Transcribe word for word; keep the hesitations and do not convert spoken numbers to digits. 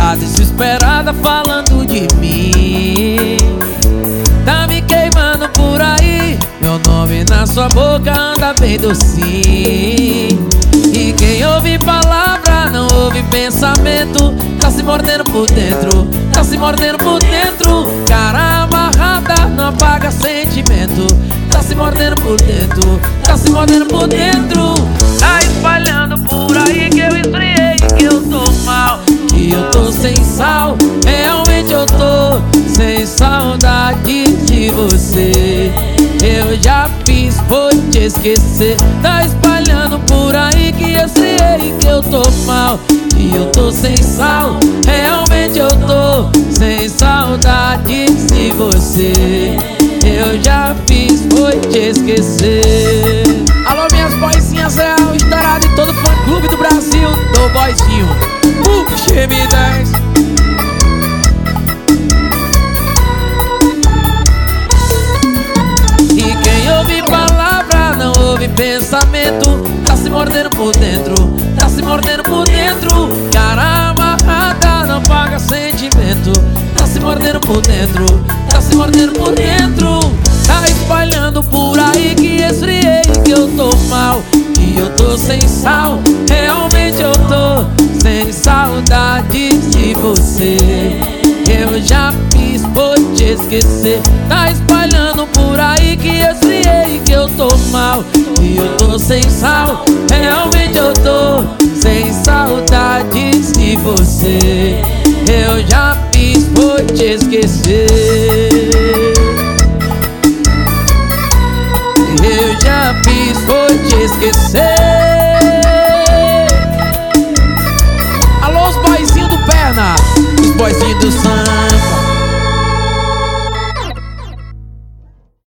Tá desesperada falando de mim, tá me queimando por aí. Meu nome na sua boca anda bem docinho. E quem ouve palavra não ouve pensamento. Tá se mordendo por dentro, tá se mordendo por dentro. Cara amarrada não apaga sentimento. Tá se mordendo por dentro, tá se mordendo por dentro. Tá espalhando por aí que eu esfriei, que eu tô mal, que eu tô sem sal. Realmente eu tô sem saudade de você. Eu já fiz, foi te esquecer. Tá espalhando por aí que eu esfriei, que eu tô mal, que eu tô sem sal. Realmente eu tô sem saudade de você. Eu já fiz, foi te esquecer. Alô, minhas boizinhas real, estourado em todo fã clube do Brasil. Do boizinho, uh, M dez. E quem ouve palavra não ouve pensamento. Tá se mordendo por dentro, tá se mordendo por dentro. Cara amarrada não paga sentimento. Tá se mordendo por dentro, tá se mordendo por dentro. Tá espalhando por aí que esfriei, que eu tô mal, que eu tô sem sal. Realmente eu tô sem saudade de você. Eu já fiz, vou te esquecer. Tá espalhando por aí que esfriei, que eu tô mal, que eu tô sem sal. Realmente eu tô sem saudade de você. Eu já fiz, vou te esquecer. Eu já fiz, vou te esquecer. Alô, os boizinhos do Perna, os boizinhos do Sangue.